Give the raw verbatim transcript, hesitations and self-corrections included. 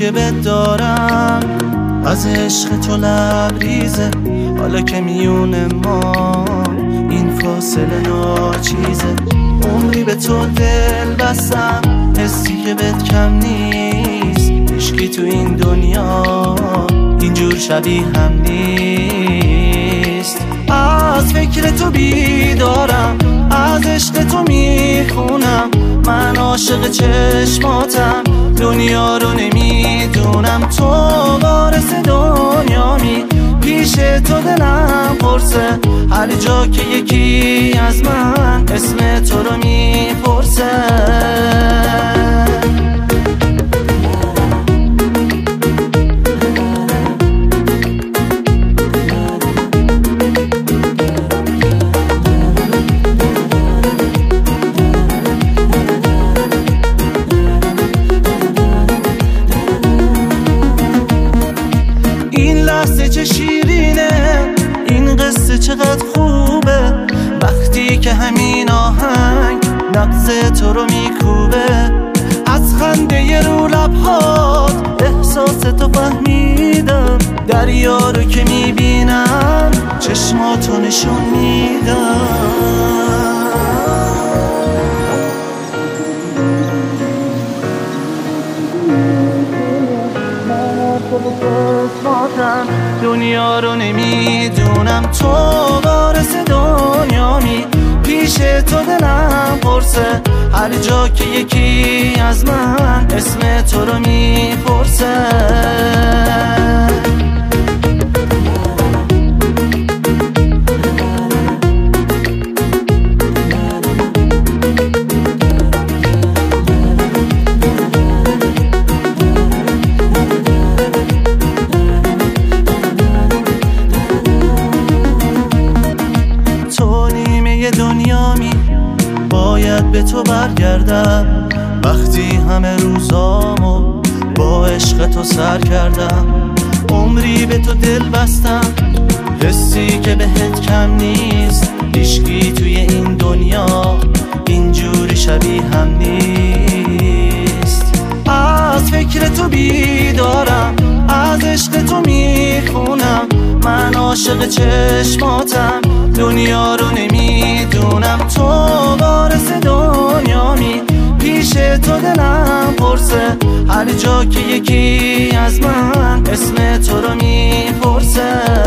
که بهت دارم از عشق تو لبریزه. حالا که میونه ما این فاصله ناچیزه. عمری به تو دل بستم، حسی که بهت کم نیست. عشقی تو این دنیا اینجور شبیه هم نیست. از فکر تو بیدارم، از عشق تو میخونم. من عاشق چشماتم، دنیا رو نمیدونم. تو وارث دنیامی، پیش تو دلم پرسه. هر جا که یکی از من اسم تو رو میپرسه. چه شیرینه این قصه، چقدر خوبه وقتی که همین آهنگ نبض تو رو میکوبه. از خنده رو لبهات احساس تو فهمیدم. دریا رو که میبینم چشماتو نشون میدم. دنیا رو نمیدونم. تو وارث دنیامی، پیش تو دلم پرسه. هر جا که یکی از من اسم تو رو میپرسه. دنیامی باید به تو برگردم. وقتی همه روزامو با عشق تو سر کردم. عمری به تو دل بستم، حسی که بهت کم نیست. عشقی توی این دنیا اینجوری شبیه هم نیست. از فکر تو بیدارم، از عشق تو میخونم. من عاشق چشماتم، دنیا رو نمیدونم. تو وارث دنیامی، پیش تو دلم پرسه. هر جا که یکی از من اسم تو رو میپرسه.